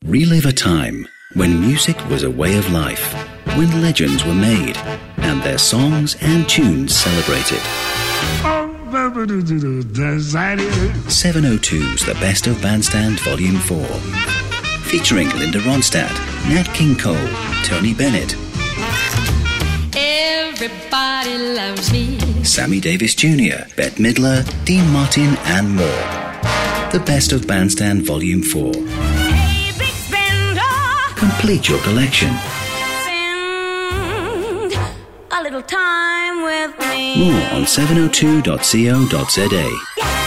Relive a time when music was a way of life, when legends were made, and their songs and tunes celebrated. 702's The Best of Bandstand Volume 4. Featuring Linda Ronstadt, Nat King Cole, Tony Bennett, everybody loves me, Sammy Davis Jr., Bette Midler, Dean Martin, and more. The Best of Bandstand Volume 4. hey big spender, Complete your collection. spend a little time with me. More on 702.co.za.